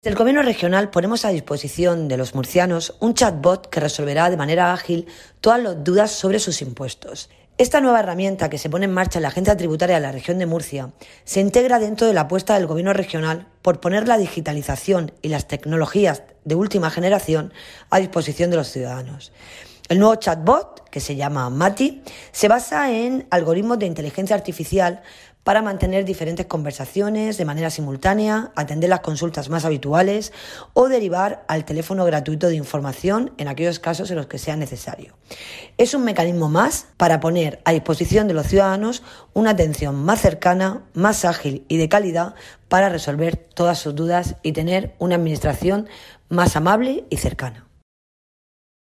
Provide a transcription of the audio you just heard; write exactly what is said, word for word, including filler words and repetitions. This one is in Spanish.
Desde el Gobierno regional ponemos a disposición de los murcianos un chatbot que resolverá de manera ágil todas las dudas sobre sus impuestos. Esta nueva herramienta que se pone en marcha en la Agencia Tributaria de la Región de Murcia se integra dentro de la apuesta del Gobierno regional por poner la digitalización y las tecnologías de última generación a disposición de los ciudadanos. El nuevo chatbot, que se llama Mati, se basa en algoritmos de inteligencia artificial para mantener diferentes conversaciones de manera simultánea, atender las consultas más habituales o derivar al teléfono gratuito de información en aquellos casos en los que sea necesario. Es un mecanismo más para poner a disposición de los ciudadanos una atención más cercana, más ágil y de calidad para resolver todas sus dudas y tener una administración más amable y cercana.